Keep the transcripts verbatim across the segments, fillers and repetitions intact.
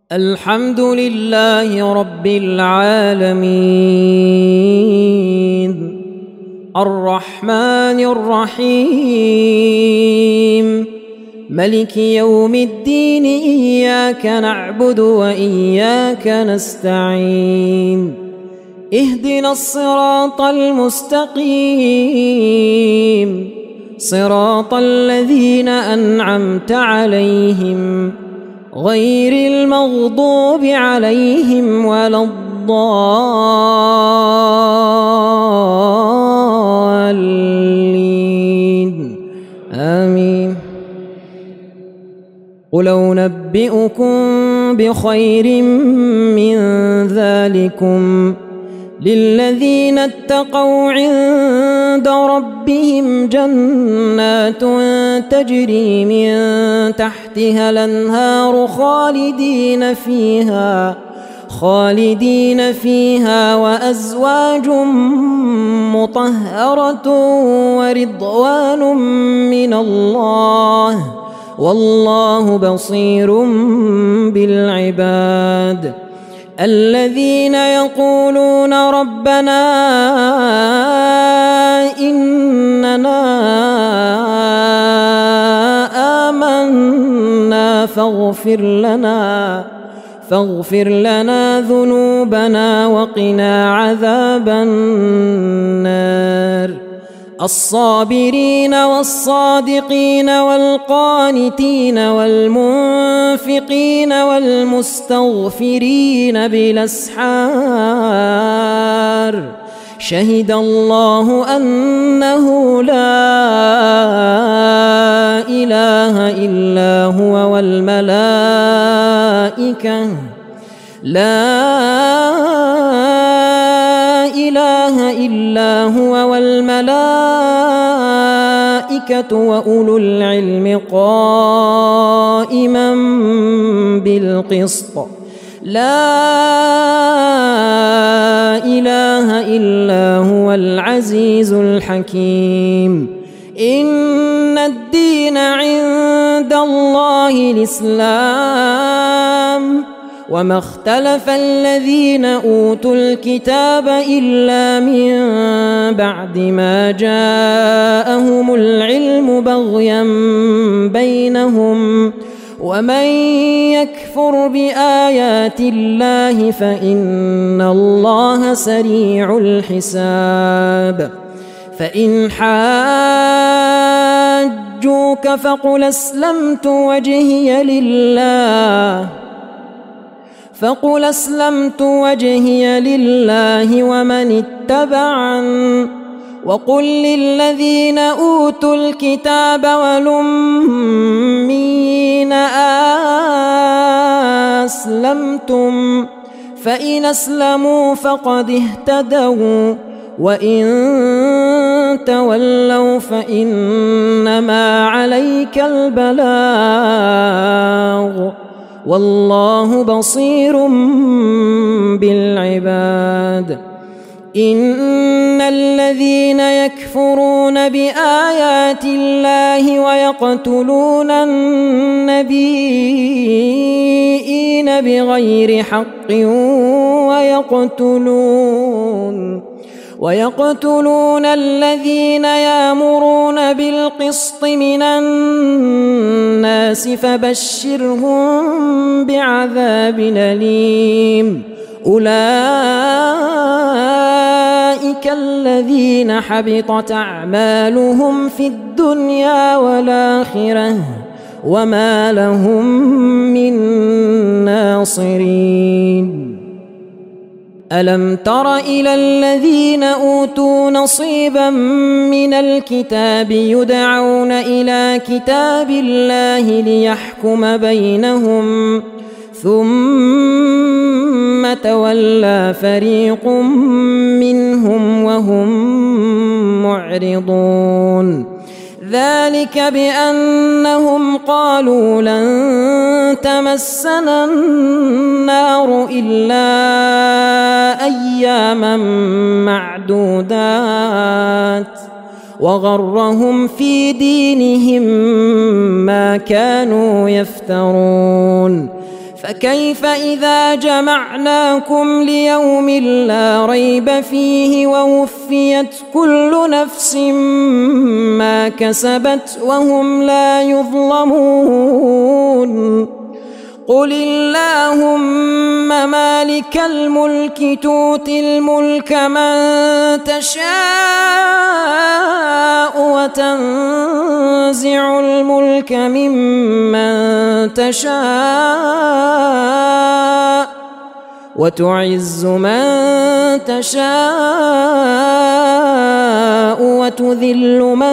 الحمد لله رب العالمين الرحمن الرحيم ملك يوم الدين إياك نعبد وإياك نستعين اهدنا الصراط المستقيم صراط الذين أنعمت عليهم غير المغضوب عليهم ولا الضالين آمين. قل أنبئكم بخير من ذلكم للذين اتقوا عند ربهم جنات تجري من تحتها الأنهار خالدين فيها خالدين فيها وأزواج مطهرة ورضوان من الله والله بصير بالعباد. الذين يقولون ربنا إننا آمنا فاغفر لنا فاغفر لنا ذنوبنا وقنا عذاب النار. الصابرين والصادقين والقانتين والمنفقين والمستغفرين بالأسحار شهد الله أنه لا إله إلا هو والملائكة لا إله إلا هو والملائكة وأولو العلم قائما بالقسط لا إله إلا هو العزيز الحكيم. إن الدين عند الله الإسلام وما اختلف الذين أوتوا الكتاب إلا من بعد ما جاءهم العلم بغيا بينهم ومن يكفر بآيات الله فإن الله سريع الحساب. فإن حاجوك فقل أسلمت وجهي لله فقل أسلمت وجهي لله ومن اتبعن وقل للذين أوتوا الكتاب والأميين أسلمتم فإن أسلموا فقد اهتدوا وإن تولوا فإنما عليك البلاغ والله بصير بالعباد. إن الذين يكفرون بآيات الله ويقتلون النبيين بغير حق ويقتلون ويقتلون الذين يأمرون بالقسط من الناس فبشرهم بعذاب أليم. أولئك الذين حبطت أعمالهم في الدنيا والآخرة وما لهم من ناصرين. ألم تر إلى الذين أوتوا نصيبا من الكتاب يدعون إلى كتاب الله ليحكم بينهم ثم تولى فريق منهم وهم معرضون. ذلك بأنهم قالوا لن تمسنا النار إلا أياما معدودات وغرهم في دينهم ما كانوا يفترون فكيف إذا جمعناكم ليوم لا ريب فيه ووفيت كل نفس ما كسبت وهم لا يظلمون قل اللهم مالك الملك تؤتي الملك من تشاء وتنزع الملك ممن تشاء وتعز من تشاء وتذل من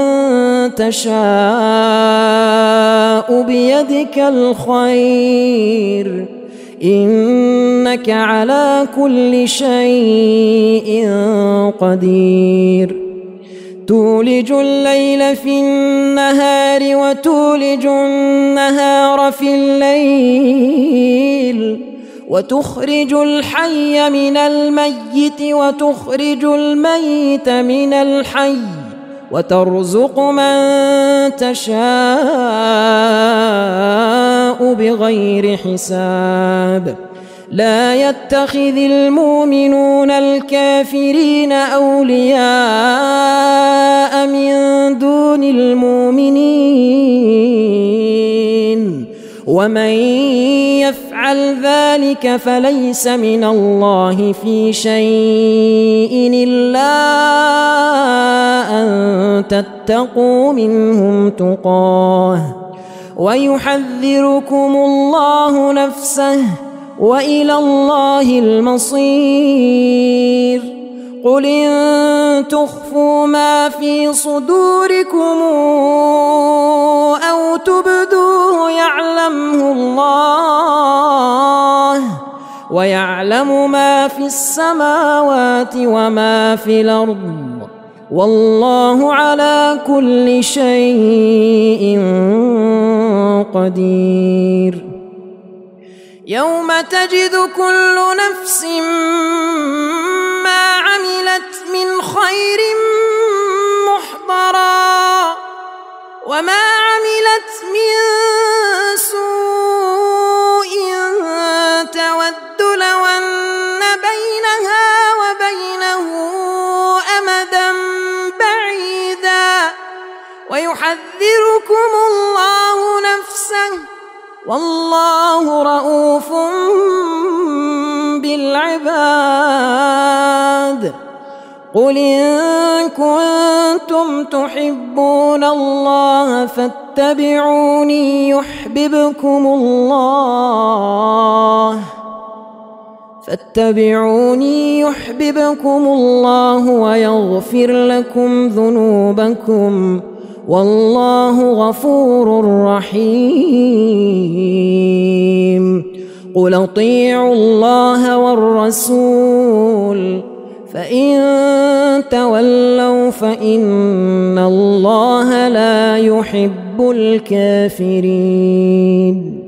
تشاء بيدك الخير إنك على كل شيء قدير تولج الليل في النهار وتولج النهار في الليل وتخرج الحي من الميت وتخرج الميت من الحي وترزق من تشاء بغير حساب لا يتخذ المؤمنون الكافرين أولياء من دون المؤمنين ومن يفعل ذلك فليس من الله في شيء إلا أن تتقوا منهم تقاه ويحذركم الله نفسه وإلى الله المصير قل إن تخفوا ما في صدوركم أو تبدوه يعلمه الله ويعلم ما في السماوات وما في الأرض والله على كل شيء قدير يوم تجد كل نفس ما عملت من خير محضرا وما عملت من سوء تود لو أن بينها وبينه أمدا بعيدا ويحذركم الله نفسه والله رؤوف بالعباد قل إن كنتم تحبون الله فاتبعوني يحببكم الله فاتبعوني يحببكم الله ويغفر لكم ذنوبكم والله غفور رحيم قل اطيعوا الله والرسول فإن تولوا فإن الله لا يحب الكافرين